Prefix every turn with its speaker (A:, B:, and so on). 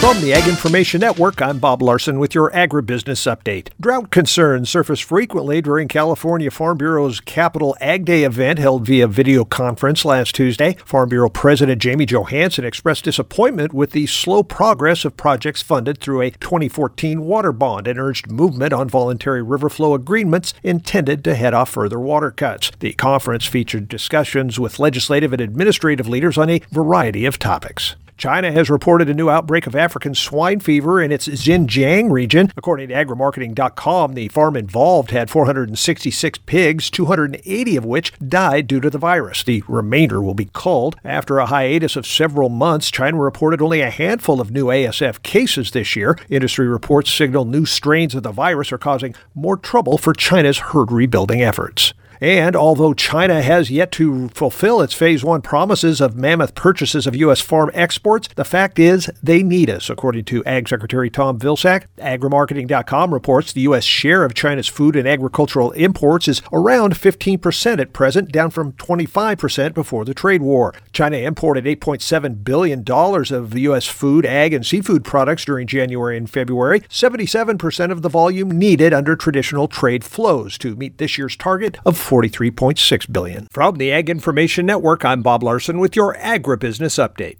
A: From the Ag Information Network, I'm Bob Larson with your agribusiness update. Drought concerns surfaced frequently during California Farm Bureau's Capital Ag Day event held via video conference last Tuesday. Farm Bureau President Jamie Johansson expressed disappointment with the slow progress of projects funded through a 2014 water bond and urged movement on voluntary river flow agreements intended to head off further water cuts. The conference featured discussions with legislative and administrative leaders on a variety of topics. China has reported a new outbreak of African swine fever in its Xinjiang region. According to agrimarketing.com, the farm involved had 466 pigs, 280 of which died due to the virus. The remainder will be culled. After a hiatus of several months, China reported only a handful of new ASF cases this year. Industry reports signal new strains of the virus are causing more trouble for China's herd rebuilding efforts. And although China has yet to fulfill its Phase 1 promises of mammoth purchases of U.S. farm exports, the fact is they need us, according to Ag Secretary Tom Vilsack. Agrimarketing.com reports the U.S. share of China's food and agricultural imports is around 15% at present, down from 25% before the trade war. China imported $8.7 billion of U.S. food, ag, and seafood products during January and February, 77% of the volume needed under traditional trade flows to meet this year's target of $43.6 billion. From the Ag Information Network, I'm Bob Larson with your agribusiness update.